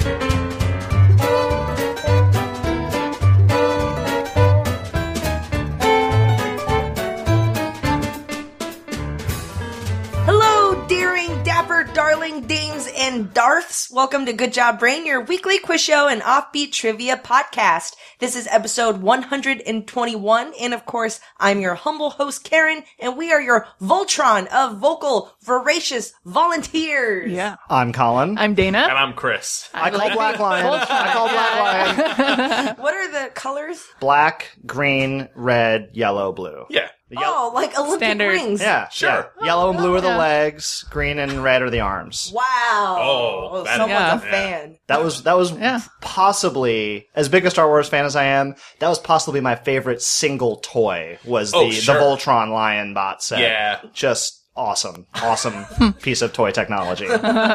Darling dames and Darths, welcome to Good Job Brain, your weekly quiz show and offbeat trivia podcast. This is episode 121, and of course, I'm your humble host, Karen, and we are your Voltron of vocal, voracious volunteers. Yeah. I'm Colin. I'm Dana. And I'm Chris. I call Black Lion. I call Black Lion. What are the colors? Black, green, red, yellow, blue. Yeah. Oh, like Olympic Standard. rings. Yeah, Sure. Yeah. Yellow and blue are the Yeah. legs. Green and red are the arms. Wow. Oh, that- someone's yeah. a fan. That was Yeah. possibly, as big a Star Wars fan as I am, that was possibly my favorite single toy, was Oh, the sure. Voltron Lion bot set. Yeah. Just awesome. Awesome piece of toy technology.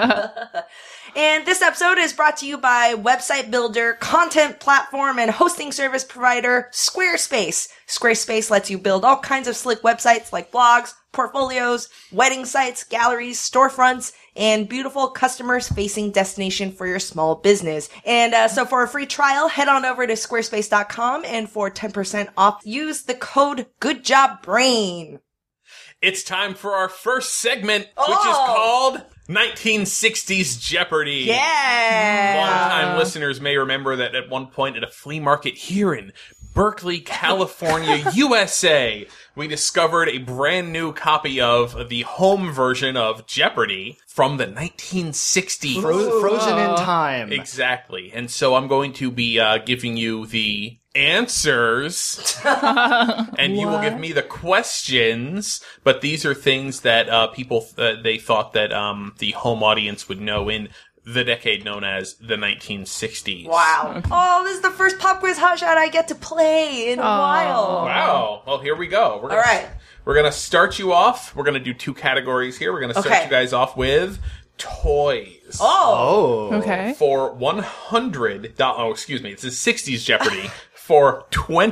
And this episode is brought to you by website builder, content platform, and hosting service provider Squarespace. Squarespace lets you build all kinds of slick websites like blogs, portfolios, wedding sites, galleries, storefronts, and beautiful customers-facing destination for your small business. And so for a free trial, head on over to squarespace.com, and for 10% off, use the code GoodJobBrain. It's time for our first segment, which is called 1960s Jeopardy! Yeah! Long-time listeners may remember that at one point at a flea market here in Berkeley, California, USA, we discovered a brand new copy of the home version of Jeopardy from the 1960s. Frozen in time. Exactly. And so I'm going to be giving you the answers, and you will give me the questions, but these are things that people, they thought that the home audience would know in the decade known as the 1960s. Wow. Okay. Oh, this is the first pop quiz hotshot I get to play in a while. Wow. Well, here we go. All right. We're going to start you off. We're going to do two categories here. We're going to start you guys off with toys. Oh. Oh. Okay. For $100, oh, excuse me, it's a 60s Jeopardy. For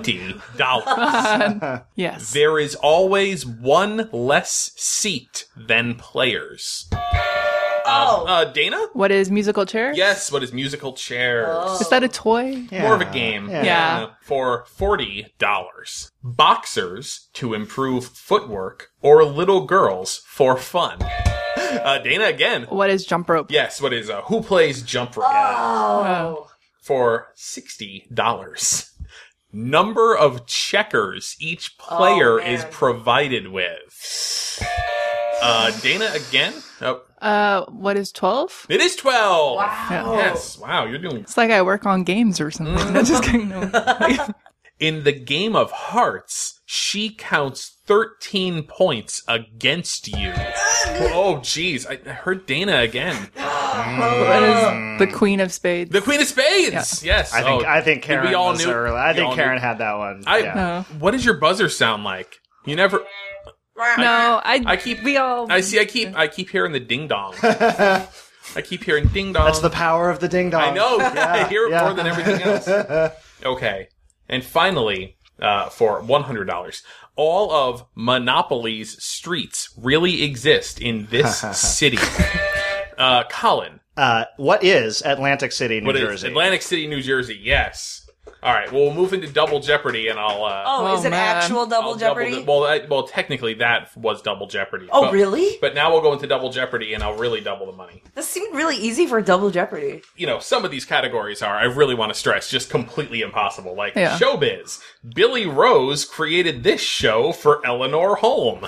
$20. Yes. There is always one less seat than players. Dana? What is musical chair? Yes, what is musical chairs? Is that a toy? Yeah. More of a game. Yeah. For $40. Boxers to improve footwork or little girls for fun. Dana again. What is jump rope? Yes, what is who plays jump rope? Oh. For $60. Number of checkers each player is provided with. Dana again. Oh, What is 12? it is 12. Wow. Yes. Wow, you're doing. It's like I work on games or something. I'm just kidding. No. In the game of hearts, she counts 13 points against you. Oh, jeez. I heard Dana again. What is the Queen of Spades? The Queen of Spades. Yes. I think Karen we all was knew. early. I we think all Karen knew. had that one. What does your buzzer sound like? You never. No, I keep. We all. I see. I keep hearing the ding dong. I keep hearing ding dong. That's the power of the ding dong. I know. I hear it yeah. more than everything else. Okay. And finally, for $100, all of Monopoly's streets really exist in this city. Colin. What is Atlantic City, New What is Jersey? Atlantic City, New Jersey? Yes. All right. Well, we'll move into Double Jeopardy, and I'll. Is it man. actual Double Jeopardy? Well, technically that was Double Jeopardy. Oh, but, really? But now we'll go into Double Jeopardy, and I'll really double the money. This seemed really easy for Double Jeopardy. You know, some of these categories are, I really want to stress, just completely impossible. Like Yeah. showbiz. Billy Rose created this show for Eleanor Holm.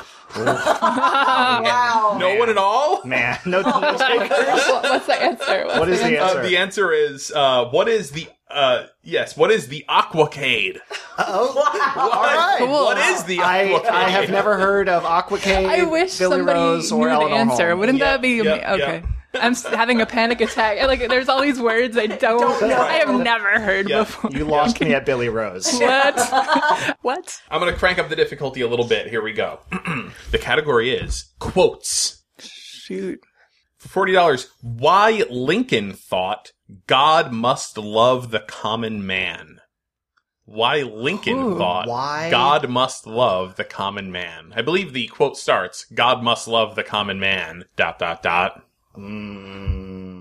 Wow. No one at all? Man, no. What's the answer? What is the answer? The answer is, what is the Aquacade? All right. Cool. What is the Aquacade? I have never heard of Aquacade, I wish Billy somebody Rose, knew or the Eleanor answer. Holm. Wouldn't Yep, that be yep, okay? yep. I'm having a panic attack. Like, there's all these words I don't know. I have never heard Yep. before. You lost me at Billy Rose. What? What? I'm going to crank up the difficulty a little bit. Here we go. The category is quotes. Shoot. For $40, why Lincoln thought God must love the common man. Why Lincoln thought why? God must love the common man. I believe the quote starts, God must love the common man, ...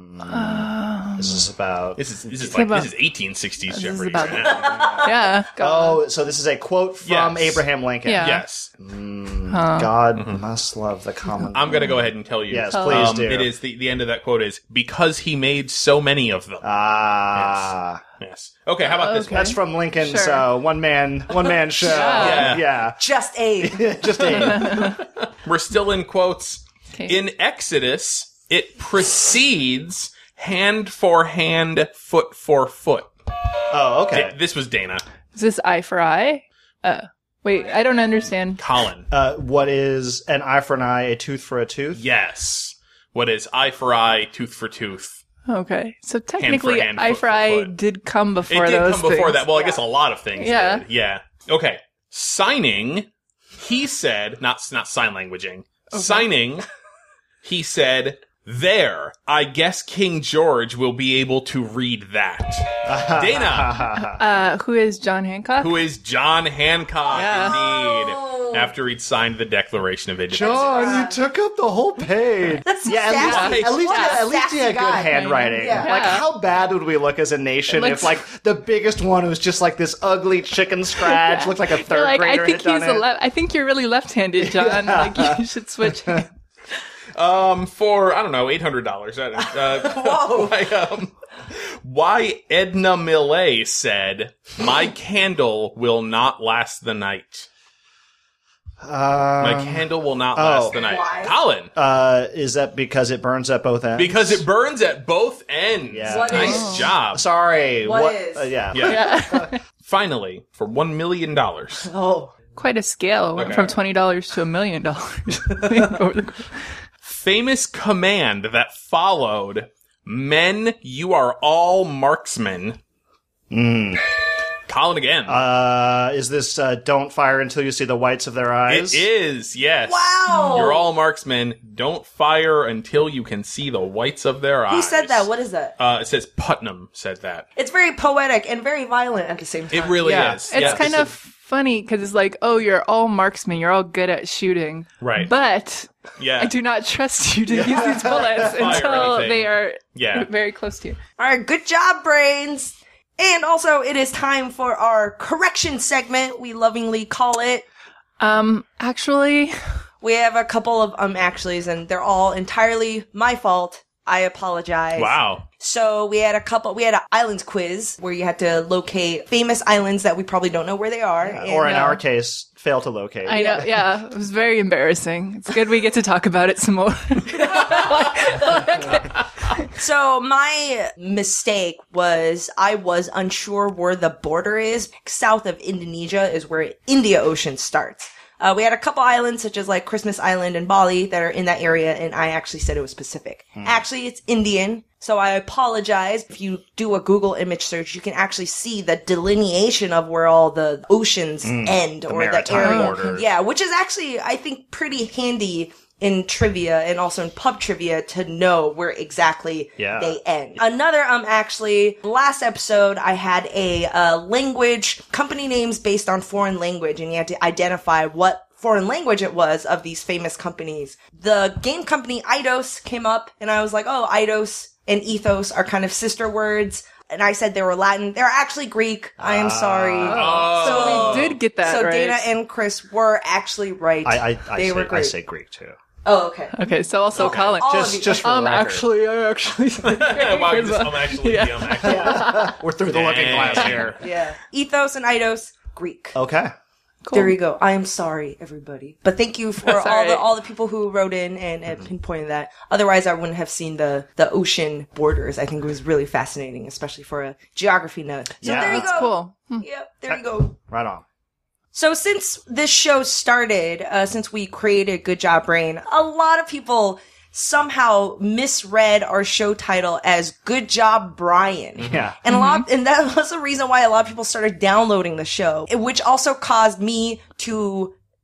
Now This is about. This is about- this is 1860s is Jeopardy. about- right now. Yeah. Go on. Oh, so this is a quote from Yes. Abraham Lincoln. Yeah. Yes. God must love the common. I'm going to go ahead and tell you. Yes, please do. It is the end of that quote is because he made so many of them. Ah. Yes. Okay, how about this Okay. one? That's from Lincoln's Sure. one man show. Yeah. Yeah. Just Abe. Just a. We're still in quotes. Okay. In Exodus, it precedes hand for hand, foot for foot. Oh, okay. This was Dana. Is this eye for eye? Wait, I don't understand. Colin. What is an eye for an eye, a tooth for a tooth? Yes. What is eye for eye, tooth for tooth? Okay, so technically, hand, eye foot for for eye foot. did come before It did those come before things. that. Well, I guess a lot of things Yeah. did. Yeah. Okay. Signing, he said, not sign languaging. Signing, he said, there, I guess King George will be able to read that. Dana, Who is John Hancock? who is John Hancock, Yeah. indeed, after he'd signed the Declaration of Independence. John, you took up the whole page. That's Yeah, at sassy. least, at least, What a at least sassy he had good guy. handwriting. Yeah. Like, how bad would we look as a nation Like- if, like, the biggest one was just like this ugly chicken scratch, looked like a You're third like, grader I think had done it. I think you're really left-handed, John. Like you should switch. For, I don't know, $800. Whoa. Why Edna Millay said, my candle will not last the night. My candle will not last the night. Why? Colin, Is that because it burns at both ends? because it burns at both ends. Yeah. What Nice is- job. Sorry. What is? Yeah. Yeah. Finally, for $1 million. Oh. Quite a scale. Went Okay. from $20 to $1 million. Over the- Famous command that followed, men, you are all marksmen. Colin again. Is this don't fire until you see the whites of their eyes? It is, yes. Wow. You're all marksmen. Don't fire until you can see the whites of their eyes. Who said that? What is that? It says Putnam said that. It's very poetic and very violent at the same time. It really Yeah. is. It's Yeah. kind of funny because it's like, oh, you're all marksmen. You're all good at shooting. Right. But Yeah. I do not trust you to use these bullets Fire until anything. they are Yeah. very close to you. All right, good job, brains. And also, it is time for our correction segment. We lovingly call it. Actually, We have a couple of actuallys, and they're all entirely my fault. I apologize. Wow. So we had an islands quiz where you had to locate famous islands that we probably don't know where they are. and, Or in our case, fail to locate. I know, yeah, it was very embarrassing. It's good we get to talk about it some more. So my mistake was I was unsure where the border is. South of Indonesia is where India Ocean starts. We had a couple islands such as like Christmas Island and Bali that are in that area, and I actually said it was Pacific. Actually, it's Indian. So I apologize. If you do a Google image search, you can actually see the delineation of where all the oceans end or the maritime area. borders. Yeah, which is actually, I think, pretty handy in trivia and also in pub trivia to know where exactly Yeah. they end. Another, actually, last episode I had a language, company names based on foreign language, and you had to identify what foreign language it was of these famous companies. The game company Eidos came up, and I was like, oh, Eidos and ethos are kind of sister words. And I said they were Latin. They're actually Greek. I am sorry. So we did get that So right. Dana and Chris were actually right. They were I great. say Greek too. Oh, okay. Okay, so also Colin. All of you. Just for the record. I actually. Wow, I'm actually. We're through the looking glass here. Yeah. Ethos and Eidos, Greek. Okay. Cool. There you go. I am sorry, everybody. But thank you for That's all right. all the people who wrote in and pinpointed that. Otherwise, I wouldn't have seen the ocean borders. I think it was really fascinating, especially for a geography nut. So Yeah. there you That's go. cool. Yep, there you go. Right on. So since this show started, since we created Good Job Brain, a lot of people somehow misread our show title as Good Job Brian. Yeah. And and that was the reason why a lot of people started downloading the show, which also caused me to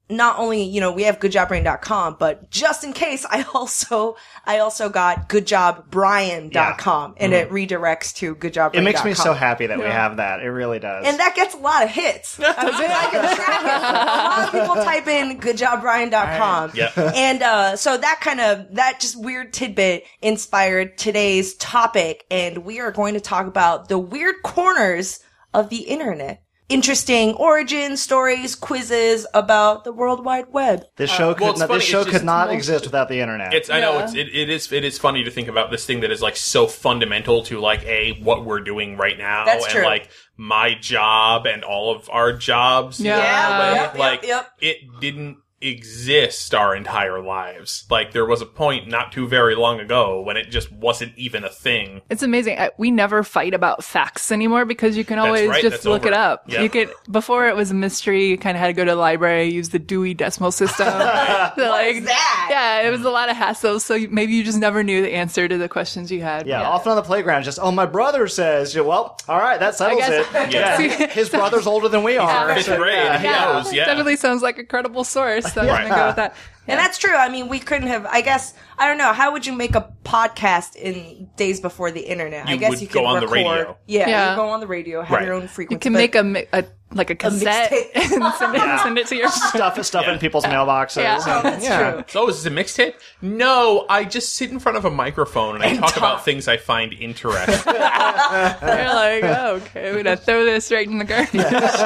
not only, you know, we have goodjobbrain.com, but just in case, I also got goodjobbrian.com and it redirects to goodjobbrain.com. It makes me so happy that we have that. It really does. And that gets a lot of hits. I can track it. A lot of people type in goodjobbrian.com. Yep. And so that just weird tidbit inspired today's topic. And we are going to talk about the weird corners of the internet. Interesting origin stories, quizzes about the World Wide Web. This show could not exist without the internet. I know it is funny to think about this thing that is like so fundamental to like what we're doing right now. That's true. And like my job and all of our jobs. Yeah. Yep. It didn't exist our entire lives. Like there was a point not too very long ago when it just wasn't even a thing. It's amazing. We never fight about facts anymore because you can always just look it up. Yep. You could, before it was a mystery, you kind of had to go to the library, use the Dewey Decimal System. What is that? Yeah, it was a lot of hassles. So maybe you just never knew the answer to the questions you had. Yeah, often on the playground, just, my brother says, well, all right, that settles it. Yeah. His brother's older than we are. Fifth grade, he knows, Definitely sounds like a credible source. So I'm going to go with that. And that's true. I mean, we couldn't have, I guess, I don't know, how would you make a podcast in days before the internet? I guess would you could go on record. the radio. Yeah, you go on the radio, have your own You frequency. can make a cassette and send it to your Stuff in people's mailboxes. Yeah. Oh, that's true. So is this a mixtape? No, I just sit in front of a microphone and I talk about things I find interesting. They're like, okay, we're going to throw this right in the garbage.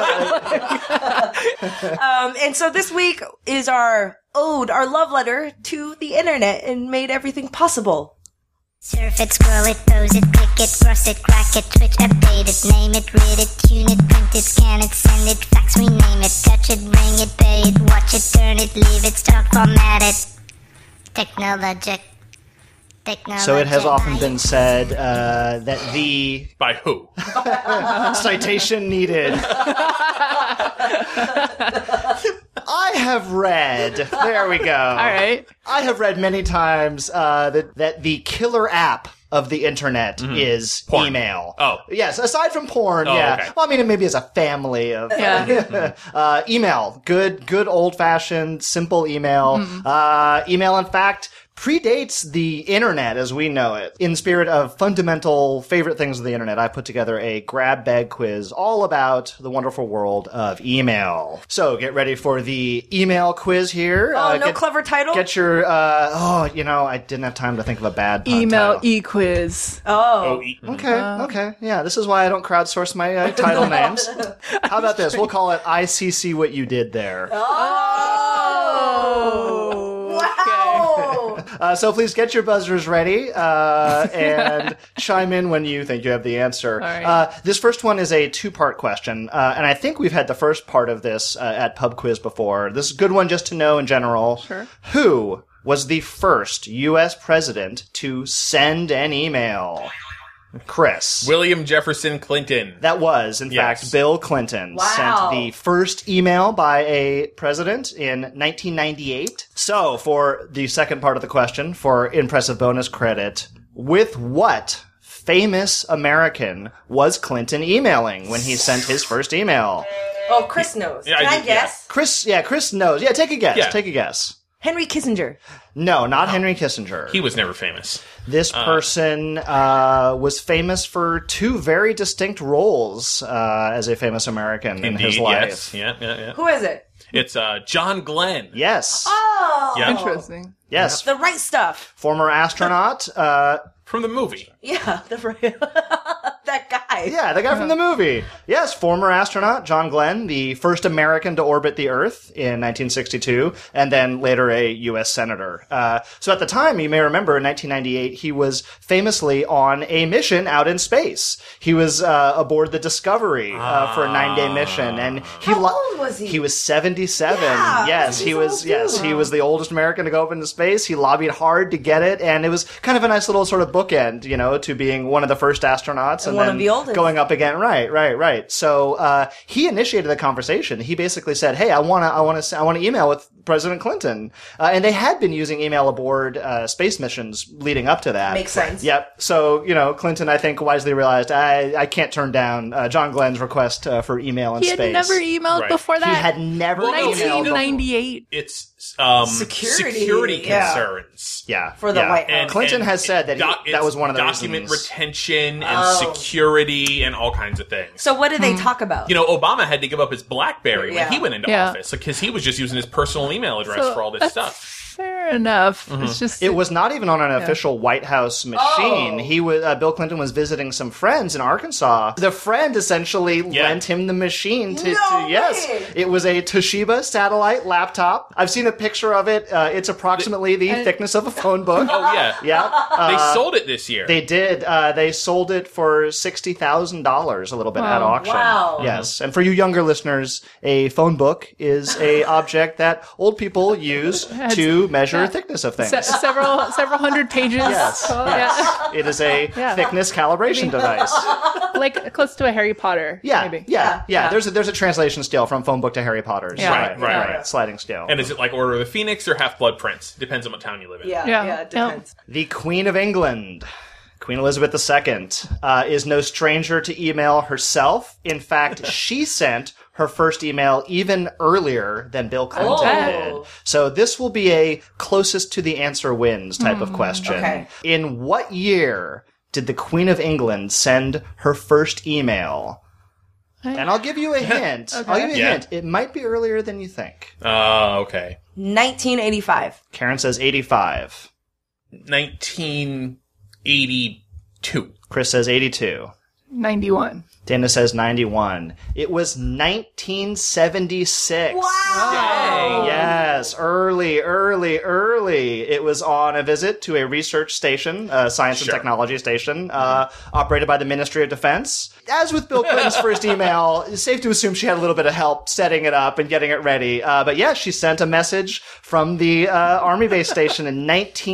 And so this week is our ode, our love letter to the internet and made everything possible. Surf it, scroll it, pose it, click it, cross it, crack it, switch, update it, name it, read it, tune it, print it, scan it, send it, fax, rename it, touch it, ring it, pay it, watch it, turn it, leave it, start, format it. Technologic. So it has often been said that the By who? citation needed. I have read. There we go. All right. I have read many times that the killer app of the internet is Porn. email. Oh. Yes, aside from porn, yeah. Okay. Well, I mean, maybe as a family of... email. Good old-fashioned, simple email. Email, in fact, predates the internet as we know it. In spirit of fundamental favorite things of the internet, I put together a grab bag quiz all about the wonderful world of email. So get ready for the email quiz here. No clever title? Get your, I didn't have time to think of a bad pun Email title. e-quiz. Okay. Yeah, this is why I don't crowdsource my title names. How about this? We'll call it ICC What You Did There. Wow! So please get your buzzers ready and chime in when you think you have the answer. All right. This first one is a two-part question, and I think we've had the first part of this at Pub Quiz before. This is a good one just to know in general. Sure. Who was the first U.S. president to send an email? Chris. William Jefferson Clinton. That was, in fact, Bill Clinton Wow. sent the first email by a president in 1998. So, for the second part of the question, for impressive bonus credit, with what famous American was Clinton emailing when he sent his first email? Oh, Chris knows. Yeah, Can I I do, guess? Chris knows. Yeah, take a guess. Yeah. Take a guess. Henry Kissinger. No, not Henry Kissinger. He was never famous. This person was famous for two very distinct roles as a famous American in his life. Yes. Yeah. Who is it? It's John Glenn. Yes. Oh! Yeah. Interesting. Yes. The right stuff. Former astronaut. From the movie. Yeah, the right... that guy. Yeah, the guy from the movie. Yes, former astronaut John Glenn, the first American to orbit the Earth in 1962, and then later a U.S. senator. So at the time, you may remember, in 1998, he was famously on a mission out in space. He was aboard the Discovery for a 9-day mission, and he How old was he? He was 77. Yeah, yes, he's he an was. old Yes, dude. he was the oldest American to go up into space. He lobbied hard to get it, and it was kind of a nice little sort of bookend, to being one of the first astronauts And one of the oldest. going up again. Right. So he initiated the conversation. He basically said, "Hey, I want to email with President Clinton," and they had been using email aboard space missions leading up to that. Makes sense. Yep. So Clinton, I think, wisely realized I can't turn down John Glenn's request for email in He space. had never emailed before that. He had never emailed. 1998. It's Security concerns. Yeah. For the White House. And Clinton has said that that was one of the document reasons. retention and security and all kinds of things. So what did they talk about? Obama had to give up his BlackBerry when he went into Yeah. office because he was just using his personal email address for all this stuff. Fair enough. It's just It was not even on an official White House machine. Oh. He was Bill Clinton was visiting some friends in Arkansas. The friend essentially lent him the machine to yes. way. It was a Toshiba satellite laptop. I've seen a picture of it. It's approximately the thickness of a phone book. Oh, yeah. Yeah. They sold it this year. They did. They sold it for $60,000 a little bit at auction. Wow. Yes. And for you younger listeners, a phone book is a object that old people use to measure thickness of things. several hundred pages. Yes. Oh, Yes. It is a thickness calibration device. Yeah. Like close to a Harry Potter. Yeah, Maybe. yeah. There's a translation scale from phone book to Harry Potter's. Yeah. Right. Sliding scale. And is it like Order of the Phoenix or Half-Blood Prince? Depends on what town you live in. Yeah, it depends. The Queen of England, Queen Elizabeth II, is no stranger to email herself. In fact, she sent her first email even earlier than Bill Clinton did. So this will be a closest to the answer wins type of question. Okay. In what year did the Queen of England send her first email? And I'll give you a hint. I'll give you a hint. It might be earlier than you think. Okay. 1985. Karen says 85. 1982. Chris says 82. 91. Dana says 91. It was 1976. Wow. Yes, early. It was on a visit to a research station, a science and technology station, operated by the Ministry of Defense. As with Bill Clinton's first email, it's safe to assume she had a little bit of help setting it up and getting it ready. But yeah, she sent a message from the Army base station in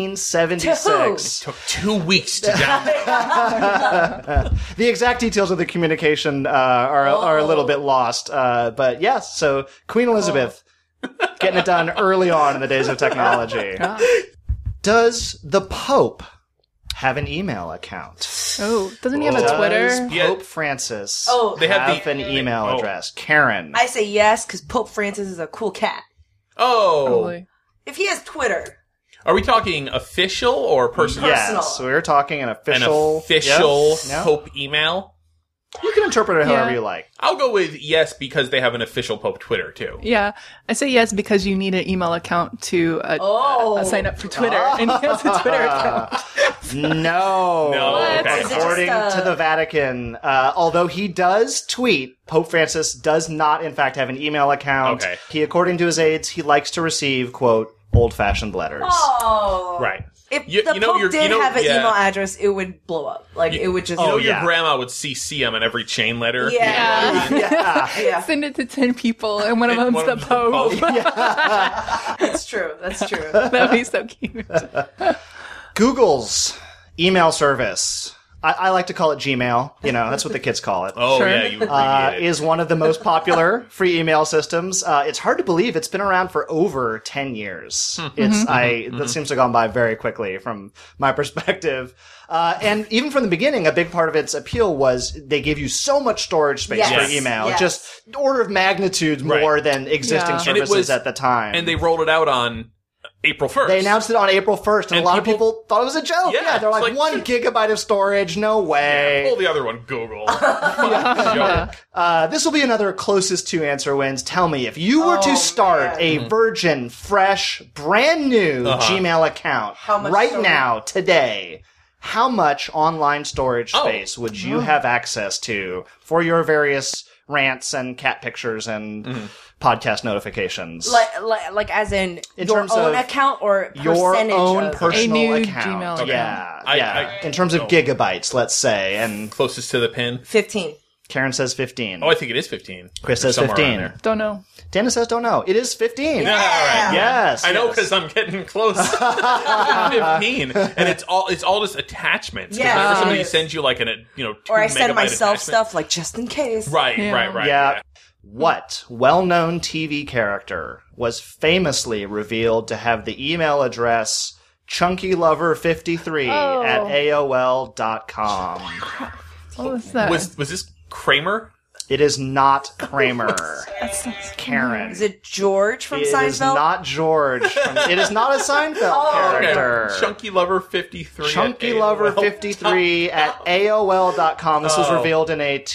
1976. Took 2 weeks to download. The exact details of the communication are a little bit lost. But yes, so Queen Elizabeth getting it done early on in the days of technology. Does the Pope have an email account? Oh, doesn't he have a Twitter? Does Pope Francis They have an email address? Karen. I say yes, because Pope Francis is a cool cat. Probably. If he has Twitter. Are we talking official or personal? Yes, we're talking an official Yep. Pope email. You can interpret it however you like. I'll go with yes because they have an official Pope Twitter too. Yeah, I say yes because you need an email account to sign up for Twitter, and he has a Twitter account. No. Okay. According to the Vatican, although he does tweet, Pope Francis does not, in fact, have an email account. Okay. He, according to his aides, he likes to receive, quote, old-fashioned letters. Oh. Right. If the Pope did have an email address, it would blow up. Like, it would just... your grandma would CC him on every chain letter. Yeah. Send it to 10 people, and one of them's the Pope. That's true. That'd be so cute. Google's email service, I like to call it Gmail. That's what the kids call it. Oh, Sure. yeah, you abbreviate it. Is one of the most popular free email systems. It's hard to believe it's been around for over 10 years. That seems to have gone by very quickly from my perspective. And even from the beginning, a big part of its appeal was they gave you so much storage space for email. Yes. Just order of magnitude more than existing Yeah. services at the time. And they rolled it out on April 1st. They announced it on April 1st, and a lot of people thought it was a joke. Yeah, They're like, it's like 1 gigabyte of storage, no way. Pull the other one, Google. This will be another closest to answer wins. Tell me, if you were to start a virgin, fresh, brand new Gmail account right now, today, how much online storage space would you have access to for your various rants and cat pictures and podcast notifications? Like as in your terms own of account or your percentage own of personal A new account. Gmail account. Yeah. In terms of gigabytes, let's say, and Closest to the pin. 15. Karen says 15. Oh, I think it is 15. Chris says Somewhere 15. around there. Don't know. Dana says don't know. It is 15. Yeah, all right. Yes. I know yes. because I'm getting close. 15, and it's all just attachments. Yeah. Whenever somebody It is. sends you like 2 Or I send megabyte myself attachment- stuff like just in case. Right. Yeah. What well-known TV character was famously revealed to have the email address chunkylover53 at AOL.com? What was that? Was this Kramer? It is not Kramer. Karen. Is it George from It Seinfeld? is not George. It is not a Seinfeld character. Chunky Lover 53. Chunky Lover 53 at AOL.com. This was revealed in a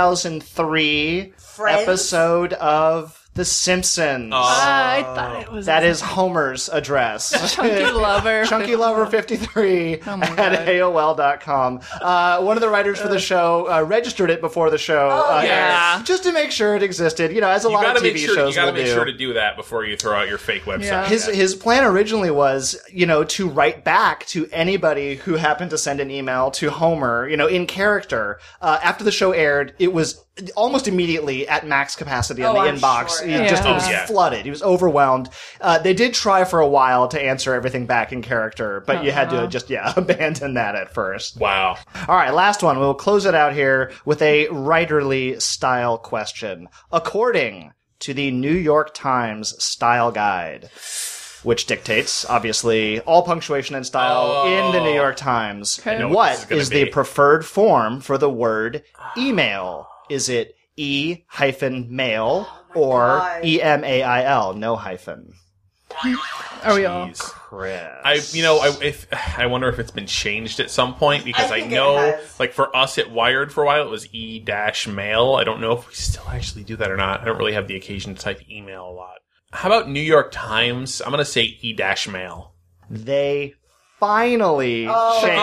2003 Friends? episode of The Simpsons. I thought it was That is Homer's address. Chunky Lover. Chunky Lover 53 Oh my at God. AOL.com. One of the writers for the show registered it before the show yeah. aired, just to make sure it existed. You know, as a You lot gotta of make TV sure. shows You gotta will make do. sure to do that before you throw out your fake website. Yeah. His plan originally was, to write back to anybody who happened to send an email to Homer, in character. After the show aired, it was almost immediately at max capacity on the I'm inbox. sure, It yeah. just it was Yeah. flooded. He was overwhelmed. They did try for a while to answer everything back in character, but you had to just, abandon that at first. Wow. All right, last one. We'll close it out here with a writerly style question. According to the New York Times Style Guide, which dictates, obviously, all punctuation and style in the New York Times, I know what what this is gonna is the be. preferred form for the word email? Is it E-mail or God. E-M-A-I-L, no hyphen? Are we all? Jeez. Chris. I wonder if it's been changed at some point because I I think it know, has. like for us at Wired for a while, it was E-mail. I don't know if we still actually do that or not. I don't really have the occasion to type email a lot. How about New York Times? I'm going to say E-mail. They finally changed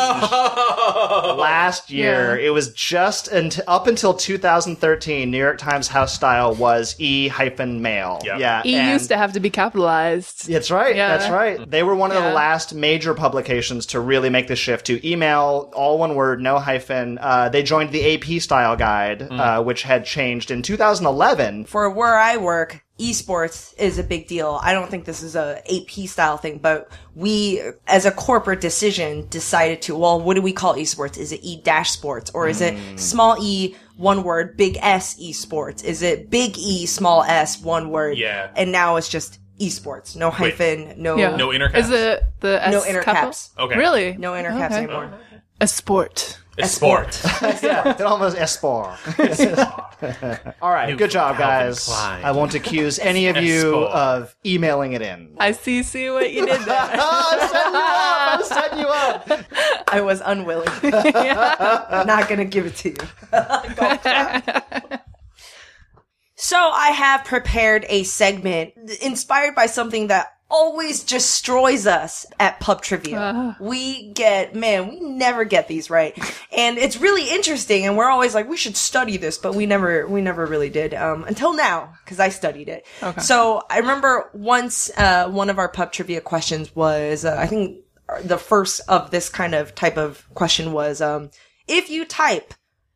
last year. Yeah. It was just up until 2013. New York Times house style was E-mail. Yep. Yeah, E and- used to have to be capitalized. That's right. Yeah. That's right. They were one of the Yeah. last major publications to really make the shift to email, all one word, no hyphen. They joined the AP Style Guide, which had changed in 2011. For where I work, esports is a big deal. I don't think this is a AP style thing, but we, as a corporate decision, decided to, what do we call esports? Is it E-sports? Or is it small e, one word, big S esports? Is it big E, small s, one word? Yeah. And now it's just esports. No hyphen, no, Yeah. No intercaps. Is it the S no capital? intercaps. Okay. Really? No intercaps Okay. anymore. A sport. A sport. Yeah, it almost esport. All right, good job, Calvin guys. Klein. I won't accuse any of you Esport. of emailing it in. I see what you did there. I set you up. I was unwilling. Not gonna give it to you. Go back. So I have prepared a segment inspired by something that always destroys us at pub trivia. We never get these right. And it's really interesting, and we're always like, we should study this, but we never really did, until now, because I studied it. Okay. So I remember once, one of our pub trivia questions was, I think the first of this kind of type of question was, if you type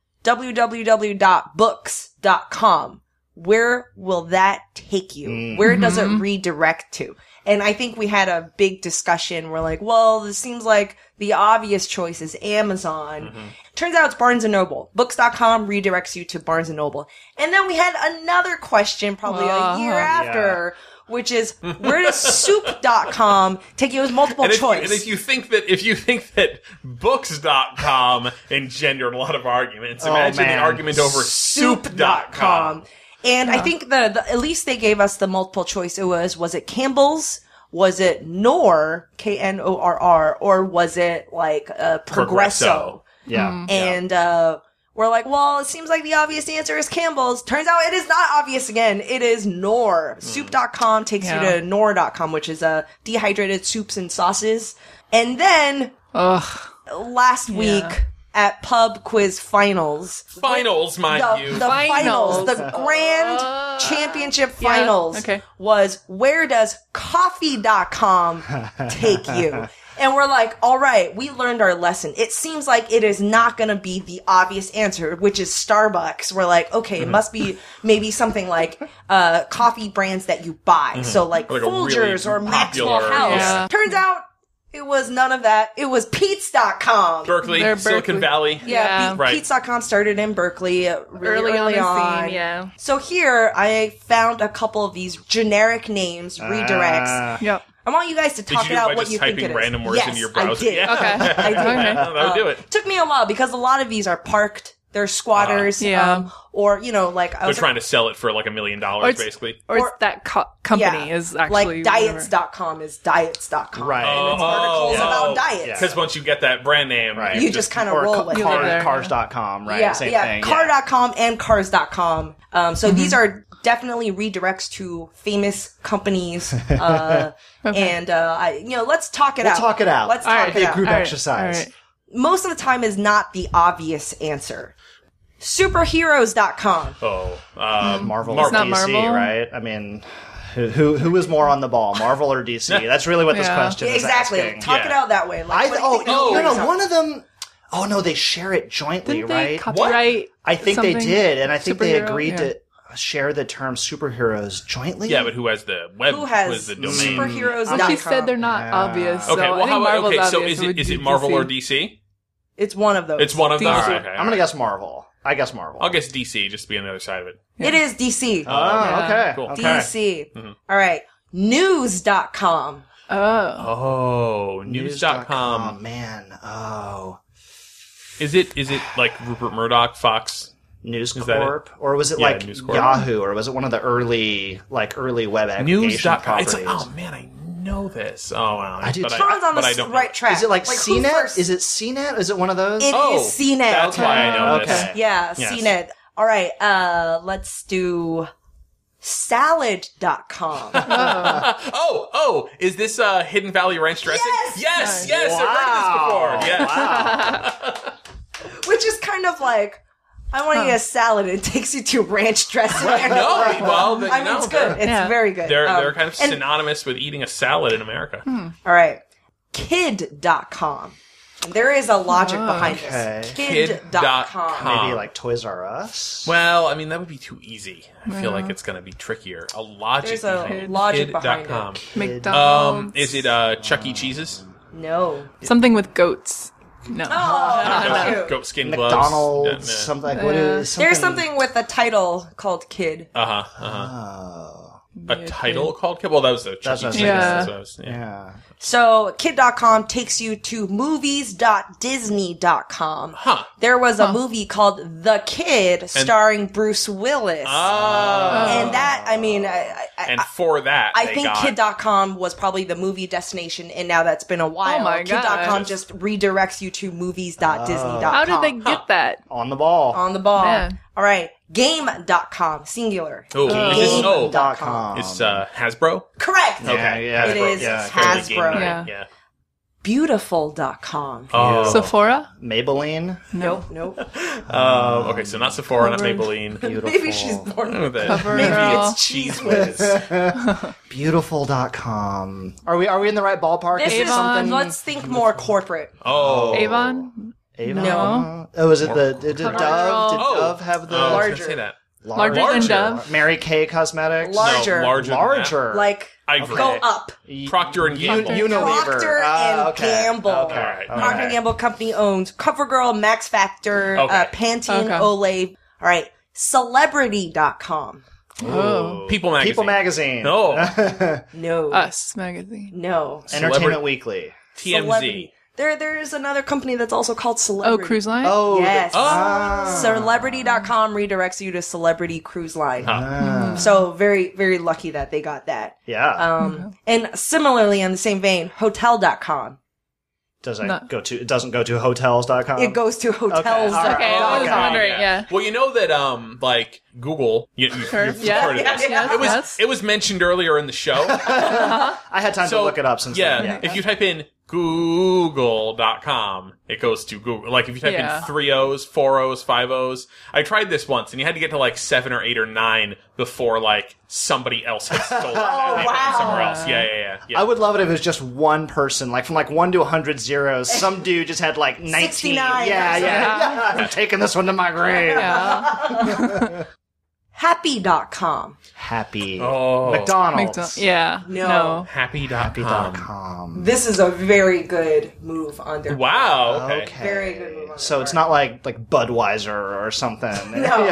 www.books.com, where will that take you? Where does it redirect to? And I think we had a big discussion. We're like, well, this seems like the obvious choice is Amazon. Turns out it's Barnes & Noble. Books.com redirects you to Barnes & Noble. And then we had another question probably a year after, which is, where does soup.com take you as multiple choice? And if you think that books.com engendered a lot of arguments, imagine the man. argument over soup.com. And I think the at least they gave us the multiple choice. It was it Campbell's? Was it Knorr, Knorr, or was it like Progresso? Yeah. And we're like, well, it seems like the obvious answer is Campbell's. Turns out it is not obvious again. It is Knorr. Soup.com takes you to Knorr.com, which is dehydrated soups and sauces. And then last week at Pub Quiz Finals. Finals, mind you. The finals, Finals. the grand championship finals okay. was, where does coffee.com take you? And we're like, all right, we learned our lesson. It seems like it is not going to be the obvious answer, which is Starbucks. We're like, okay, it must be maybe something like coffee brands that you buy. So like Like a Folgers really or Maxwell popular- House. Yeah. Turns out it was none of that. It was Pete's.com. Berkeley, They're Silicon Berkeley. Valley. Yeah, Right. Pete's.com started in Berkeley really early on the on. scene, yeah. So here, I found a couple of these generic names, redirects. Yep. I want you guys to talk Did you it do it out by what just you think typing it is. random words Yes, into your browser? I did. Yeah. Okay. I did. That would do it. Took me a while because a lot of these are parked. They're squatters. Yeah. Or, you know, like I They're was trying to sell it for like $1 million, basically. Or it's that company yeah, is actually like diets.com is diets.com. Right. And it's articles yeah. about diets. Yeah. Because once you get that brand name, Right. You just kind of Or roll with it. live there, cars.com, right? Yeah, Same yeah. thing. Car.com and cars.com. So these are definitely redirects to famous companies. And, let's talk it out. We'll talk it out. Let's All talk right. it The out. group All right. exercise. All right. Most of the time is not the obvious answer. Superheroes.com. Marvel It's or not DC, Marvel. right? I mean, who is more on the ball, Marvel or DC? That's really what this Yeah. question is Exactly. asking. Talk Yeah. it out that way. Like, One of them. Oh no, they share it jointly, Didn't they right? copyright? I think they something? did, and I think they Superhero? agreed Yeah. to share the term superheroes jointly. Yeah, but who has the web? Who has the domain? superheroes.com? She said they're not obvious. So Okay, I well, think how about Marvel's okay? So obvious. is it DC. Marvel or DC? It's one of those. It's one of them. DC. All right, okay, I'm gonna guess Marvel. I guess Marvel. I'll guess DC just to be on the other side of it. It is DC. Oh, Yeah. okay. Cool. Okay. DC. All right. News.com. Oh. Oh, news.com. Man. Oh. Is it like Rupert Murdoch, Fox? News that it? Corp, or was it Yeah, like News Corp. Yahoo, or was it one of the early web aggregation News.com. properties? It's like, oh man, I know this. Oh wow, I do too. Sean's on but I the don't right know. track. Is it like who CNET? first? Is it CNET? Is it one of those? It Oh, is CNET. That's why I know Okay. this. Yeah, Yes. CNET. All right. Let's do salad.com. Oh, is this Hidden Valley Ranch dressing? Yes! Yes, I've heard this before. Yes. Which is kind of like, I want to eat a salad and it takes you to ranch dressing. No, well, I mean, it's good. It's Yeah. very good. They're kind of and- synonymous with eating a salad in America. All right. Kid.com. And there is a logic behind okay. this. Kid.com. Maybe like Toys R Us. Well, I mean, that would be too easy. I feel like it's going to be trickier. A logic There's a behind logic behind it. Kid.com. McDonald's. Is it Chuck E. Cheese's? No. Something with goats. No. Oh, Goat skin gloves. McDonald's, Yeah, something. What is something? There's something with a title called Kid. A title called Kid? Well, that was the Chuck E. what I was Cheese. saying. That's what I was- Yeah. So, kid.com takes you to movies.disney.com. Huh. There was a movie called The Kid starring Bruce Willis. Oh. And that, I mean, And for that, I they think got... kid.com was probably the movie destination, and now that's been a while. Oh my Kid.com gosh. just redirects you to movies.disney.com. How did they get that? On the ball. On the ball. Man. All right. Game.com, singular. Oh, is this, Game.com. it's Hasbro? Correct. Okay. Yeah, It is yeah, Fairly game Hasbro. night, Yeah. yeah. Beautiful.com. Oh. Sephora? Maybelline. Nope. Okay, so not Sephora, not Maybelline. Beautiful. Maybe she's born with Cover Maybe Girl. it's Cheese Whiz. Beautiful.com. Are we in the right ballpark? This Is it is, Avon. let's think more corporate. Oh. Avon? Avon? No. Oh, is it did Cover Dove? Girl. Did Dove have the I was Larger. gonna say that. Larger than Dove? Mary Kay Cosmetics? Larger. No, larger. than Larger. Like, Ivory. go up. Y- Procter and Gamble. Unilever. Procter and Okay. Gamble. Okay. Alright. Procter and Gamble company owns CoverGirl, Max Factor, Okay. Pantene, Okay. Olay. All right. Celebrity.com. Oh. People Magazine. People Magazine. No. No. Us magazine. No. Entertainment Weekly. TMZ. Celebrity. There's another company that's also called Oh, Celebrity. cruise line? Oh, Yes. Ah. Celebrity.com redirects you to Celebrity Cruise Line. Ah. So very, very lucky that they got that. Yeah. And similarly, in the same vein, Hotel.com. It doesn't go to hotels.com? It goes to hotels. all right. Okay, I was Okay. wondering, yeah. Well, you know that, like, Google, you've heard of this. Yes. It was mentioned earlier in the show. I had time to So, look it up since yeah, then. if you type in Google.com, it goes to Google. Like if you type in 3 O's, 4 O's, 5 O's. I tried this once and you had to get to like 7 or 8 or 9 before like somebody else had stolen it from somewhere else. Yeah. I would love it if it was just one person, like from like 1 to 100 zeros. Some dude just had like 19. 69. Yeah. I'm taking this one to my grave. Yeah. Happy.com. Happy. Oh. McDonald's. No. Happy.com. This is a very good move on their Wow. Okay. Very good move on So their it's part. not like Budweiser or something. No.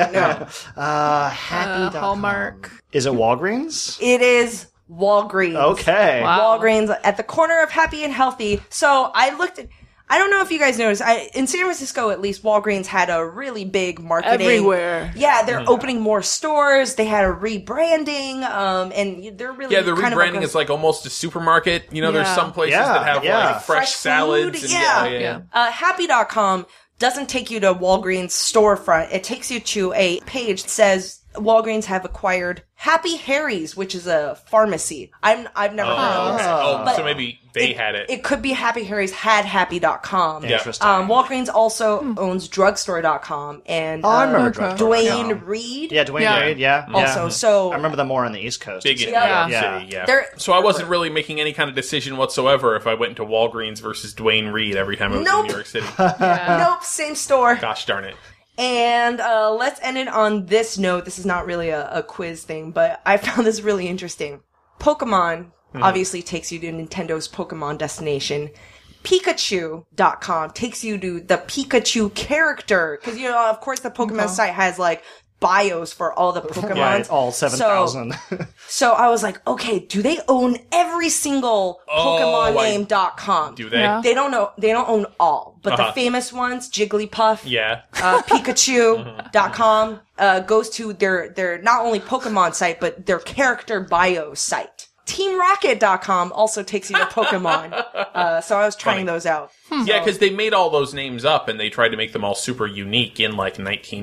Happy.com. Hallmark. Is it Walgreens? It is Walgreens. Okay. Wow. Walgreens at the corner of Happy and Healthy. So I looked at, I don't know if you guys noticed, in San Francisco at least, Walgreens had a really big marketing. Everywhere. Yeah, they're opening more stores. They had a rebranding, and they're really Yeah, the kind rebranding of is like almost a supermarket. You know, there's Yeah. some places Yeah, that have yeah. like fresh salads. food. And Yeah. Happy.com doesn't take you to Walgreens storefront. It takes you to a page that says Walgreens have acquired Happy Harry's, which is a pharmacy. I've never heard of this. Oh, so maybe they had it. It could be Happy Harry's had Happy.com. Interesting. Walgreens also owns Drugstore.com and I remember Okay. Drugstore.com. Dwayne Reed. Yeah, Dwayne Yeah. Reed, yeah. Also, yeah. so I remember them more on the East Coast. Big in New Yeah. York Yeah. City, yeah. They're- So I wasn't really making any kind of decision whatsoever if I went into Walgreens versus Dwayne Reed every time I was in Nope. New York City. Nope, same store. Gosh darn it. And let's end it on this note. This is not really a quiz thing, but I found this really interesting. Pokemon obviously takes you to Nintendo's Pokemon destination. Pikachu.com takes you to the Pikachu character. Because, you know, of course, the Pokemon site has, like, bios for all the Pokemon. Yeah, all 7,000. So I was like, okay, do they own every single PokemonName.com? Do they? Yeah. They don't own all, but the famous ones, Jigglypuff, Yeah. Pikachu.com, goes to their not only Pokemon site, but their character bio site. TeamRocket.com also takes you to Pokemon. So I was trying those out. Yeah, because they made all those names up and they tried to make them all super unique in like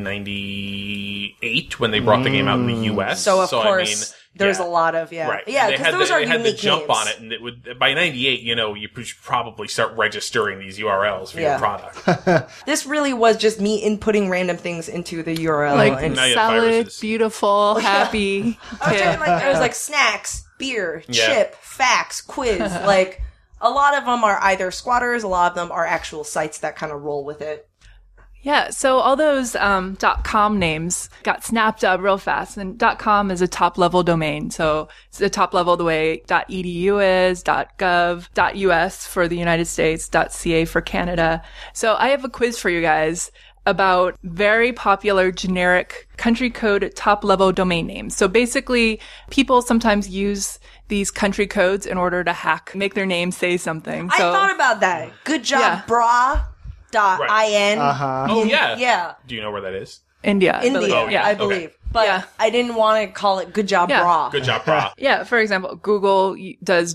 1998 when they brought the game out in the US. So of course, there's yeah. a lot of, Right. Yeah, They because those are they had unique the jump names. on it, and it would by 98, you know, you should probably start registering these URLs for Yeah. your product. This really was just me inputting random things into the URL. Like and Now you have salad, viruses. beautiful, happy. I was Yeah. talking like, it was like snacks, beer, Yeah. chip, facts, quiz. Like, a lot of them are either squatters, a lot of them are actual sites that kind of roll with it. Yeah, so all those .com names got snapped up real fast, and .com is a top-level domain. So it's the top level the way .edu is, .gov, .us for the United States, .ca for Canada. So I have a quiz for you guys about very popular generic country code top-level domain names. So basically, people sometimes use these country codes in order to make their name say something. So I thought about that. Good job, Yeah. bra.in. Oh, yeah. Yeah. Do you know where that is? India. I India, believe. Oh, yeah. I Okay. believe. But Yeah. I didn't want to call it good job, Yeah. bra. Good job, Bra. Yeah, for example, Google does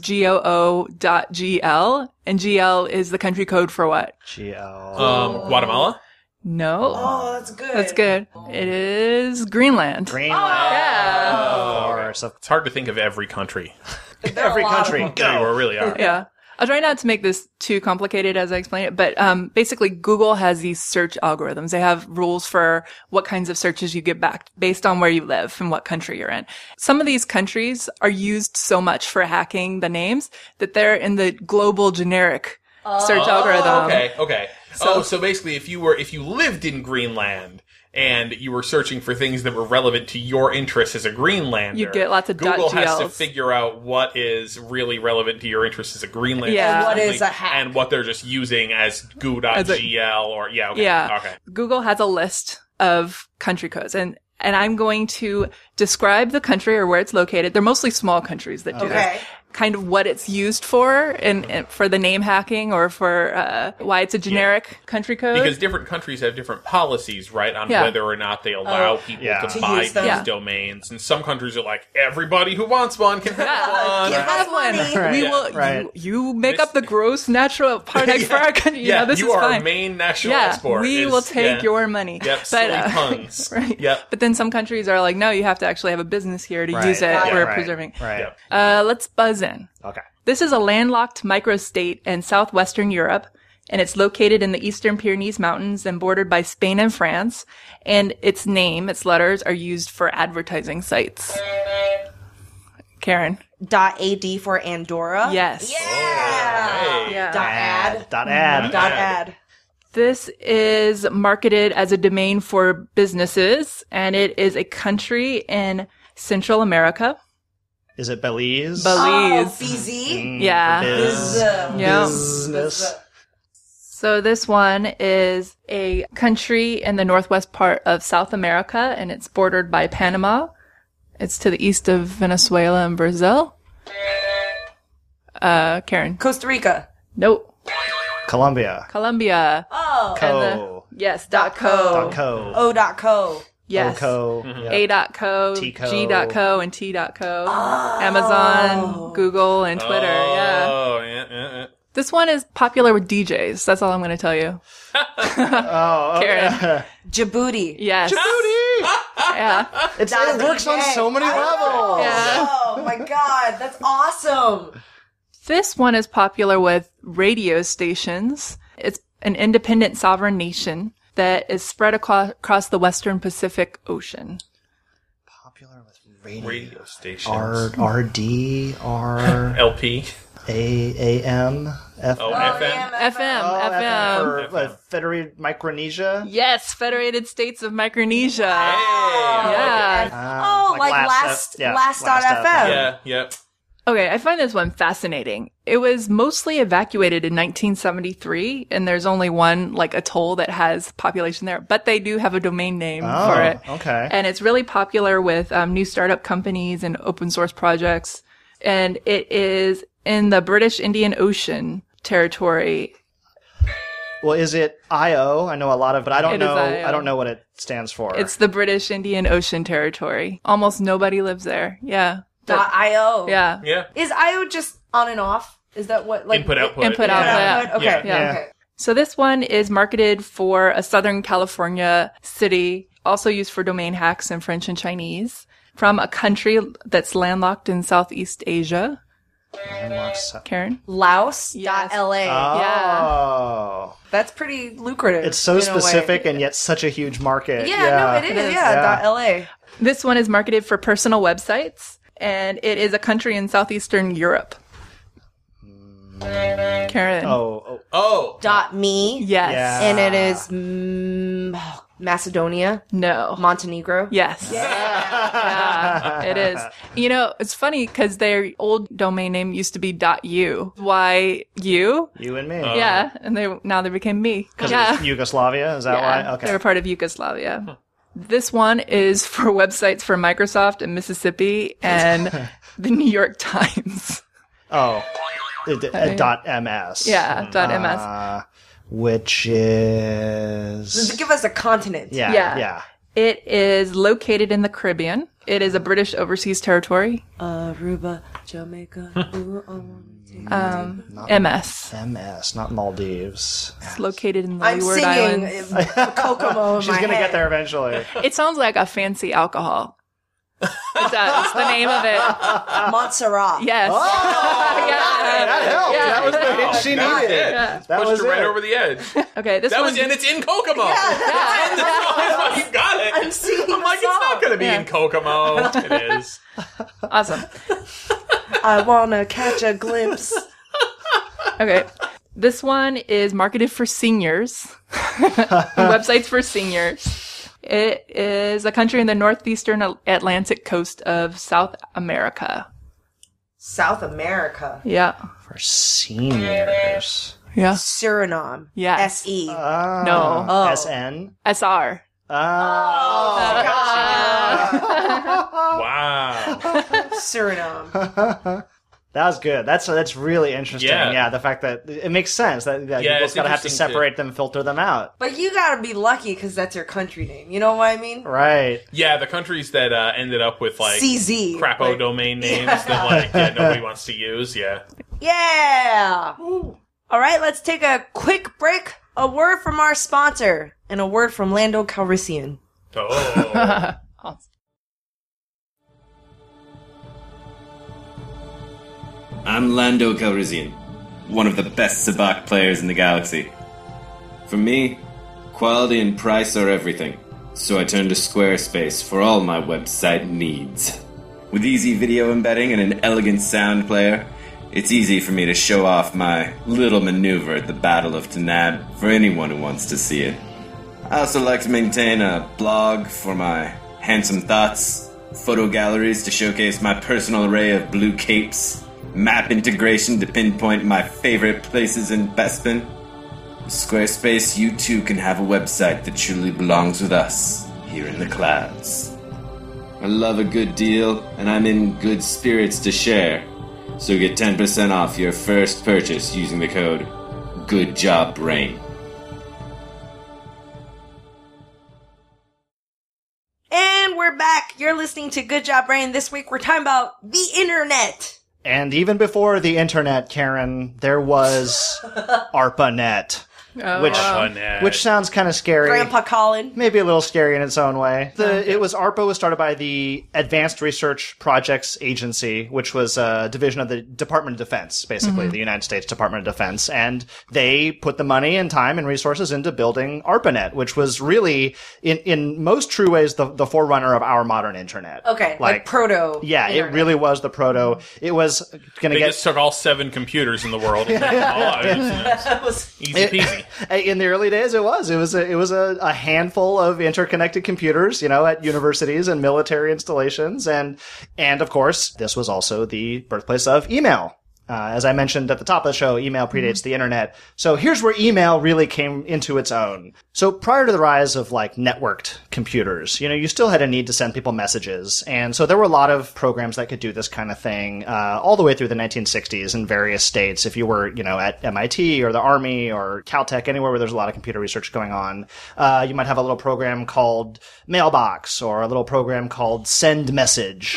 GOO.GL, and GL is the country code for what? GL. Guatemala? No. Oh, that's good. That's good. It is Greenland. Greenland. Yeah. Of course. It's hard to think of every country. There are Every a lot of country. them. They really are. Yeah. I'll try not to make this too complicated as I explain it, but basically Google has these search algorithms. They have rules for what kinds of searches you get back based on where you live and what country you're in. Some of these countries are used so much for hacking the names that they're in the global generic search algorithm. Okay. So basically, if you lived in Greenland and you were searching for things that were relevant to your interests as a Greenlander, You get lots of Google has to .gls. figure out what is really relevant to your interests as a Greenlander, Yeah. And what is a hack. and what they're just using as goo.gl or okay. Yeah. Google has a list of country codes and I'm going to describe the country or where it's located. They're mostly small countries that do Okay. this. Kind of what it's used for and for the name hacking or for why it's a generic country code. Because different countries have different policies, right, on Yeah. whether or not they allow people Yeah. to To buy use them. these Yeah. domains. And some countries are like, everybody who wants one can have one. Give us have one. money. Right. We Yeah. will. Right. You make up the gross natural product for our country. Yeah, this you is are fine. our main national Yeah, export. we will take your money. Yep, silly puns. Right. Yep. But then some countries are like, no, you have to actually have a business here to Right. use it. Yeah, We're right. preserving. Right. Yep. Let's buzz in. Okay. This is a landlocked microstate in southwestern Europe, and it's located in the Eastern Pyrenees Mountains and bordered by Spain and France. And its name, its letters, are used for advertising sites. Karen. .ad for Andorra. Yes. Yeah. Hey. Yeah. .ad. .ad. .ad. This is marketed as a domain for businesses, and it is a country in Central America. Is it Belize? Belize. Oh, BZ. Yeah. Biz. Yeah. Business. So this one is a country in the northwest part of South America, and it's bordered by Panama. It's to the east of Venezuela and Brazil. Karen. Costa Rica. Nope. Colombia. Colombia. Oh. Co. Yes. .co. Co. O.co. Yes. Co. A.co, T-co. G.co, and T.co. Amazon, Google, and Twitter. Yeah. Oh, yeah. This one is popular with DJs. That's all I'm going to tell you. Oh, Karen. Djibouti. Yes. Djibouti. Yeah. It works on so many levels. Yeah. Oh my god, that's awesome. This one is popular with radio stations. It's an independent sovereign nation that is spread across the Western Pacific Ocean. Popular with Radio stations. RD, R, LP. AM, F. Oh, yeah, FM. FM. For Federated Micronesia. Yes, Federated States of Micronesia. Hey. Yeah. Oh, like last Yeah, yeah. Okay, I find this one fascinating. It was mostly evacuated in 1973, and there's only one, like, atoll that has population there, but they do have a domain name for it. Okay. And it's really popular with new startup companies and open source projects. And it is in the British Indian Ocean territory. Well, is it IO? I know a lot of, but I don't It is know. IO. I don't know what it stands for. It's the British Indian Ocean territory. Almost nobody lives there. Yeah. .io. Yeah. Yeah. Is IO just on and off? Is that what, like, Input, output. Input, output. Okay. Yeah. Yeah. Okay. So this one is marketed for a Southern California city, also used for domain hacks in French and Chinese, from a country that's landlocked in Southeast Asia. Karen? Laos.la. Yes. Oh. That's pretty lucrative. It's so in a way. specific and yet such a huge market. Yeah, no, it is. Yeah, .la. This one is marketed for personal websites, and it is a country in southeastern Europe. Karen? Oh. .me. Yes. Yeah. And it is Macedonia, No. Montenegro. Yes. Yeah, it is. You know, it's funny because their old domain name used to be .u. Why you? You and me. Yeah, and now they became me. Because Yeah. it's Yugoslavia, is that Yeah, why? Okay. they were part of Yugoslavia. This one is for websites for Microsoft in Mississippi and the New York Times. Oh. .ms. Yeah, .ms. Which is... Give us a continent. Yeah. It is located in the Caribbean. It is a British overseas territory. Aruba, Jamaica. MS. MS, not Maldives. It's located in the I'm Leeward singing Islands. Kokomo in She's my going to head. get there eventually. It sounds like a fancy alcohol. It does. The name of it. Montserrat. Yes. That helped. Yeah. That was the hint she That was needed. it. That Pushed was her right it. over the edge. Okay, this That one. was, and it's in Kokomo. You got it. I'm singing I'm like, the it's not song. going to be Yeah. in Kokomo. It is. Awesome. I wanna catch a glimpse. Okay. This one is marketed for seniors. Websites for seniors. It is a country in the northeastern Atlantic coast of South America. South America. Yeah. For seniors. Yeah. Suriname. Yes. SE. No. Oh. SN. SR. Wow. Suriname. That was good. That's really interesting. Yeah. Yeah, the fact that it makes sense that Yeah, you've it's got to have to interesting separate them, filter them out. But you gotta be lucky because that's your country name. You know what I mean? Right. Yeah, the countries that ended up with like CZ. crapo Like- domain names that nobody wants to use. Yeah. Yeah! All right, let's take a quick break. A word from our sponsor and a word from Lando Calrissian. Oh. I'm Lando Calrissian, one of the best Sabacc players in the galaxy. For me, quality and price are everything, so I turn to Squarespace for all my website needs. With easy video embedding and an elegant sound player, it's easy for me to show off my little maneuver at the Battle of Tanab for anyone who wants to see it. I also like to maintain a blog for my handsome thoughts, photo galleries to showcase my personal array of blue capes, map integration to pinpoint my favorite places in Bespin. With Squarespace, you too can have a website that truly belongs with us here in the clouds. I love a good deal, and I'm in good spirits to share. So get 10% off your first purchase using the code GoodJobBrain. And we're back. You're listening to Good Job Brain. This week we're talking about the internet. And even before the internet, Karen, there was ARPANET. Which sounds kind of scary. Grandpa Colin. Maybe a little scary in its own way. ARPA was started by the Advanced Research Projects Agency, which was a division of the Department of Defense, basically, the United States Department of Defense. And they put the money and time and resources into building ARPANET, which was really, in most true ways, the forerunner of our modern internet. Okay, like proto. Yeah, internet. It really was the proto. It was going to They just took all 7 computers in the world and made them all out. It was easy peasy. In the early days, it was a handful of interconnected computers, at universities and military installations, and of course, this was also the birthplace of email. As I mentioned at the top of the show, email predates the internet. So here's where email really came into its own. So prior to the rise of networked computers, you still had a need to send people messages. And so there were a lot of programs that could do this kind of thing, all the way through the 1960s in various states. If you were, at MIT or the Army or Caltech, anywhere where there's a lot of computer research going on, you might have a little program called Mailbox or a little program called Send Message.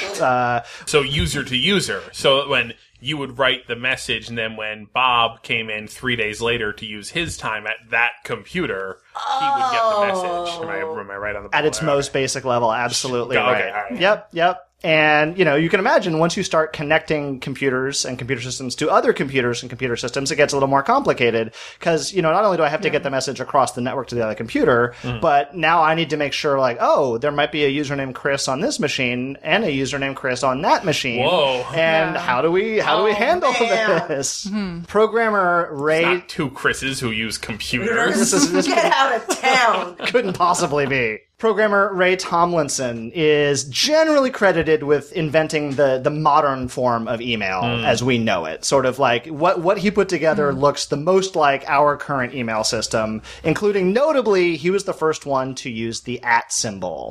So user to user. So when you would write the message, and then when Bob came in 3 days later to use his time at that computer, he would get the message. Am I right on the ball? At its most basic level, absolutely Okay, right. all right. Yep. And, you can imagine once you start connecting computers and computer systems to other computers and computer systems, it gets a little more complicated because, not only do I have to get the message across the network to the other computer, but now I need to make sure there might be a user named Chris on this machine and a user named Chris on that machine. Whoa. And how do we handle this? Programmer Ray... It's not 2 Chris's who use computers. This Get out of town. couldn't possibly be. Programmer Ray Tomlinson is generally credited with inventing the modern form of email as we know it. Sort of like what he put together looks the most like our current email system, including notably he was the first one to use the @ symbol.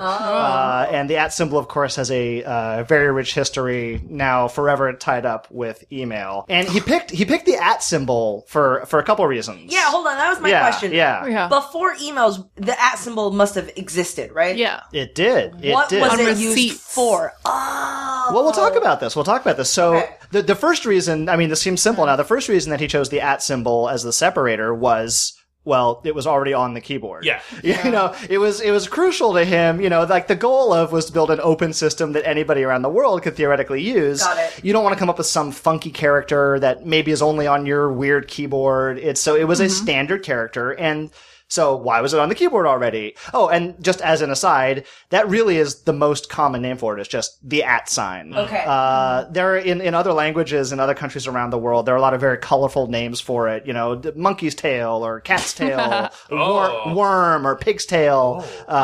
And the @ symbol, of course, has a very rich history now forever tied up with email. And he picked the @ symbol for a couple of reasons. Yeah, hold on. That was my question. Yeah. Before emails, the @ symbol must have existed, right? Yeah. It did. What was On it receipts. used for? Oh. Well, we'll talk about this. So Okay. the first reason, this seems simple now, the first reason that he chose the @ symbol as the separator was, well, it was already on the keyboard. Yeah. It was crucial to him, the goal was to build an open system that anybody around the world could theoretically use. Got it. You don't want to come up with some funky character that maybe is only on your weird keyboard. It was a standard character, and so why was it on the keyboard already? Oh, and just as an aside, that really is the most common name for it. It's just the @ sign. Okay. There are in other languages in other countries around the world, there are a lot of very colorful names for it. Monkey's tail or cat's tail, worm or pig's tail.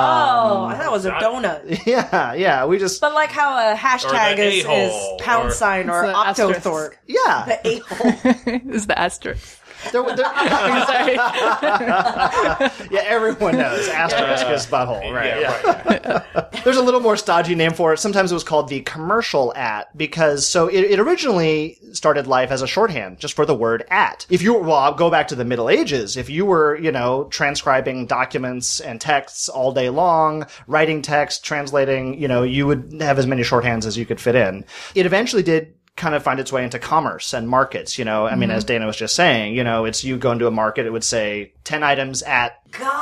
I thought it was a donut. Yeah. We just But like how a hashtag Or the is a-hole, pound or- sign or It's the asterisk. octothorpe. yeah. The a-hole. Is the asterisk. I'm sorry. Yeah, everyone knows asterisk is butthole, right? Yeah, right. There's a little more stodgy name for it. Sometimes it was called the commercial @ because it originally started life as a shorthand just for the word @. I'll go back to the Middle Ages. If you were, transcribing documents and texts all day long, writing text, translating, you would have as many shorthands as you could fit in. It eventually did kind of find its way into commerce and markets, as Dana was just saying, it's you go into a market, it would say 10 items at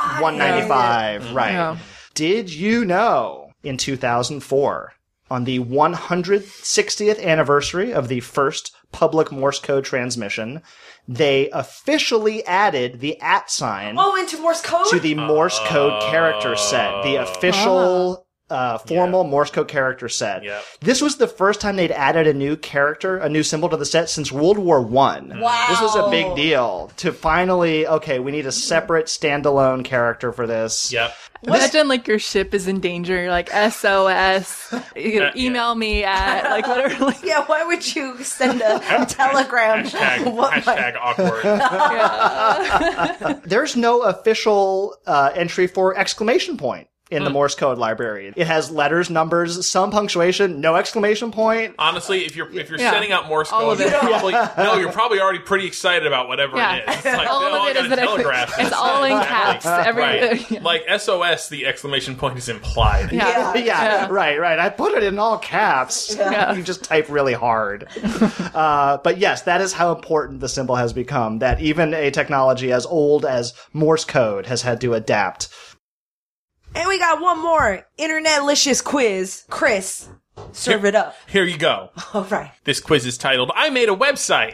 $195, right? Yeah. Did you know in 2004, on the 160th anniversary of the first public Morse code transmission, they officially added the @ into Morse code? to the Morse code character set, the official formal Morse code character set. Yep. This was the first time they'd added a new character, a new symbol to the set since World War I. Wow. This was a big deal to finally, okay, we need a separate standalone character for this. Yep. Imagine like your ship is in danger, you're like SOS, email me at like whatever. Like, Yeah, why would you send a telegram? Hashtag awkward. There's no official entry for exclamation point in the Morse code library. It has letters, numbers, some punctuation, no exclamation point. Honestly, if you're setting up Morse All code, of it. you're probably already pretty excited about whatever it is. It's like, all oh, of I it got is a that telegraph. it's all in caps. Right. Yeah. Like SOS, the exclamation point is implied. Yeah. Right. I put it in all caps. Yeah. You just type really hard. But yes, that is how important the symbol has become, that even a technology as old as Morse code has had to adapt. And we got one more Internetlicious quiz. Chris, serve it up. Here you go. All right. This quiz is titled, I Made a Website.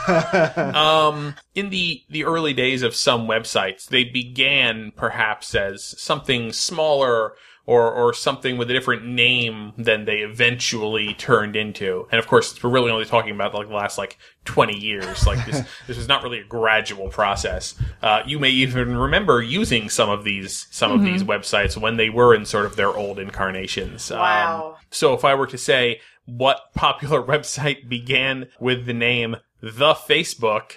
In the early days of some websites, they began perhaps as something smaller or something with a different name than they eventually turned into. And of course, we're really only talking about like the last 20 years. Like this was not really a gradual process. You may even remember using some of these websites when they were in sort of their old incarnations. Wow. So if I were to say what popular website began with the name The Facebook,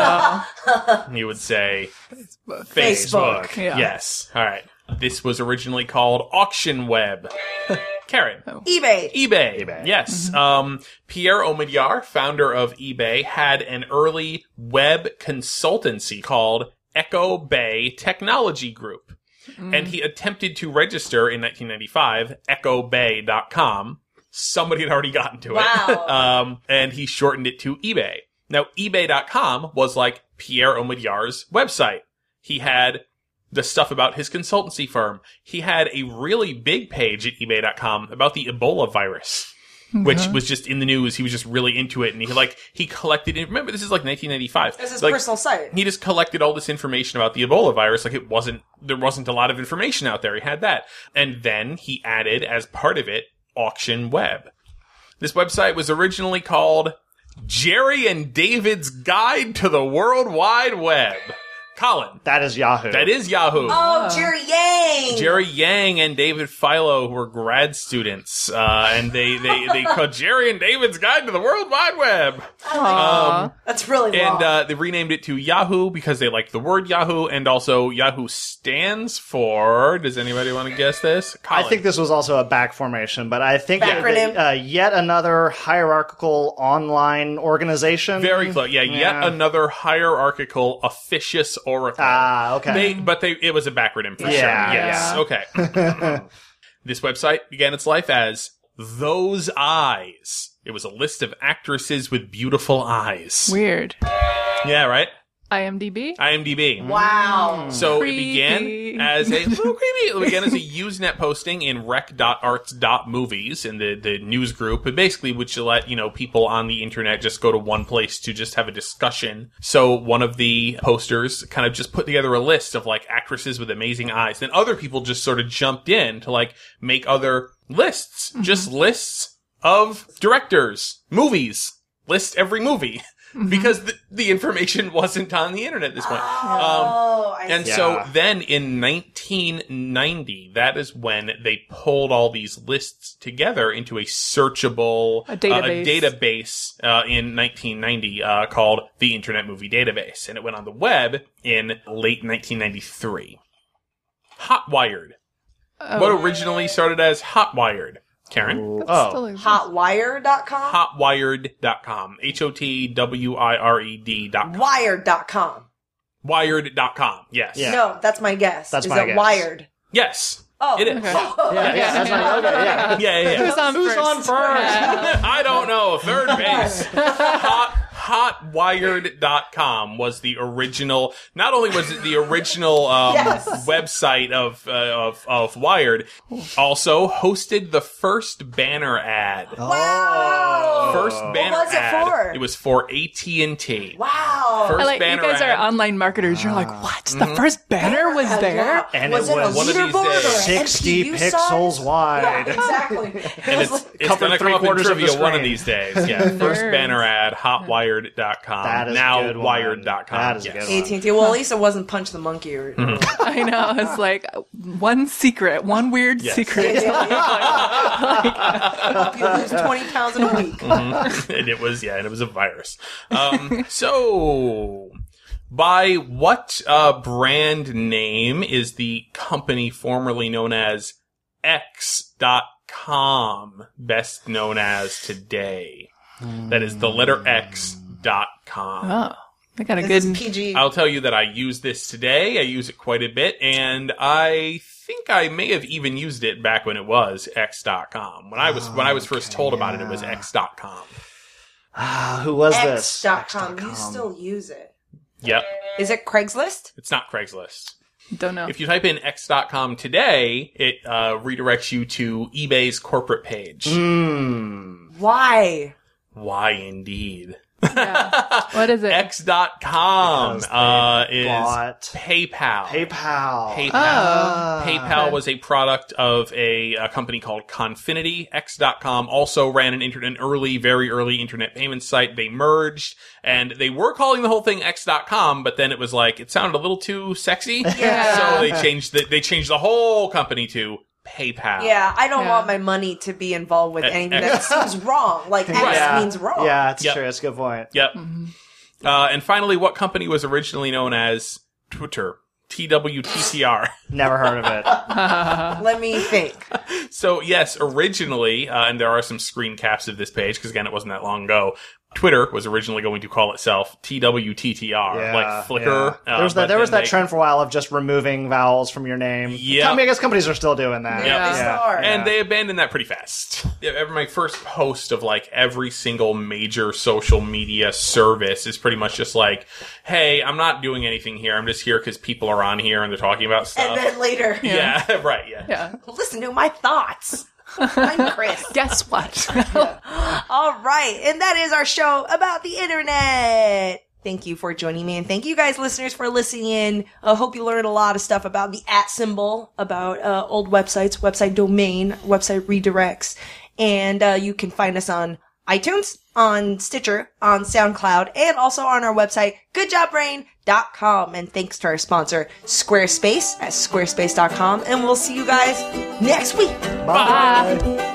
you would say Facebook. Yeah. Yes. All right. This was originally called Auction Web. Karen. eBay. eBay. Yes. Pierre Omidyar, founder of eBay, had an early web consultancy called Echo Bay Technology Group. And he attempted to register in 1995 echobay.com. Somebody had already gotten to it. Wow. And he shortened it to eBay. Now, ebay.com was like Pierre Omidyar's website. He had the stuff about his consultancy firm. He had a really big page at ebay.com about the Ebola virus, which was just in the news. He was just really into it. And he collected it. Remember, this is 1995. This is his personal site. He just collected all this information about the Ebola virus. There wasn't a lot of information out there. He had that. And then he added, as part of it, Auction Web. This website was originally called Jerry and David's Guide to the World Wide Web. Colin. That is Yahoo. That is Yahoo. Oh, Jerry Yang. Jerry Yang and David Philo, who were grad students, and they called Jerry and David's Guide to the World Wide Web. That's really long. And they renamed it to Yahoo because they liked the word Yahoo, and also Yahoo stands for, does anybody want to guess this? Colin. I think this was also a back formation, but I think Backronym. Yet another hierarchical online organization. Very close. Yeah, yet another hierarchical officious oracle. Okay. It was a backronym for Yeah, sure. Yes. Okay. This website began its life as Those Eyes. It was a list of actresses with beautiful eyes. Weird. Yeah, right? IMDb? Wow. So Creepy. it began as a little creepy. It began as a Usenet posting in rec.arts.movies in the news group, but basically which let, people on the internet just go to one place to just have a discussion. So one of the posters kind of just put together a list of actresses with amazing eyes. Then other people just sort of jumped in to make other lists, just lists of directors, movies, list every movie. Because the information wasn't on the internet at this point. So then in 1990, that is when they pulled all these lists together into a searchable database in 1990 called the Internet Movie Database. And it went on the web in late 1993. Hotwired. What originally started as Hotwired. Karen? Hotwire.com? Hotwired.com. HOTWIRED.com. Wired.com. Wired.com. Yes. Yeah. No, that's my guess. That's is my it guess. Wired? Yes. Oh. It is. Okay. That's my Yeah. Who's on first? on first? I don't know. Third base. Hotwired.com was the original. Not only was it the original website of Wired, also hosted the first banner ad. Wow. First banner What was it ad. for? It was for AT&T. Wow. First I like, you banner guys are ad. online marketers. You're like, what? The first banner was there? Yeah. And was it it a was one of these leaderboard days. or an 60 MPU pixels size? wide. Yeah, exactly. And it's going to Covered come up in 3/4 of the trivia one of screen. these days. Yeah. First banner ad, hotwired.com. That is a now good one. wired.com. That is a Yes. good one. AT&T. Well, at least it wasn't Punch the Monkey. Or, I know. It's like one secret, one weird Yes. secret. you lose 20 pounds in a week. And it was a virus. So, by what brand name is the company formerly known as X.com best known as today? That is the letter X.com. Oh, they got a This good. is PG. I'll tell you that I use this today. I use it quite a bit, and I think I may have even used it back when it was X.com. When I was first told about it, it was X.com. Who was this? X.com. You still use it. Yep. Is it Craigslist? It's not Craigslist. Don't know. If you type in X.com today, it redirects you to eBay's corporate page. Why? Why indeed? Yeah. What is it? X.com is bought PayPal. PayPal. Oh. PayPal was a product of a company called Confinity. X.com also ran an early, very early internet payment site. They merged, and they were calling the whole thing X.com, but then it was like, it sounded a little too sexy. Yeah. So they changed the whole company to PayPal. Yeah, I don't Yeah. want my money to be involved with anything that X- seems wrong. Like, X Yeah. means wrong. Yeah, it's Yep. true. That's a good point. Yep. And finally, what company was originally known as Twitter? TWTTR. Never heard of it. Let me think. So yes, originally, and there are some screen caps of this page, because again, it wasn't that long ago, Twitter was originally going to call itself TWTTR, like Flickr. Yeah. There was that trend for a while of just removing vowels from your name. Yep. I mean, I guess companies are still doing that. Yeah, they still are. And they abandoned that pretty fast. My first post of like every single major social media service is pretty much just like, hey, I'm not doing anything here. I'm just here because people are on here and they're talking about stuff. And then later, yeah, right, yeah. Yeah. listen to my thoughts. I'm Chris. Guess what? All right. And that is our show about the internet. Thank you for joining me, and thank you guys, listeners, for listening in. I hope you learned a lot of stuff about the @ symbol, about old websites, website domain, website redirects. And you can find us on iTunes, on Stitcher, on SoundCloud, and also on our website, goodjobbrain.com. And thanks to our sponsor, Squarespace, at squarespace.com. And we'll see you guys next week. Bye. Bye.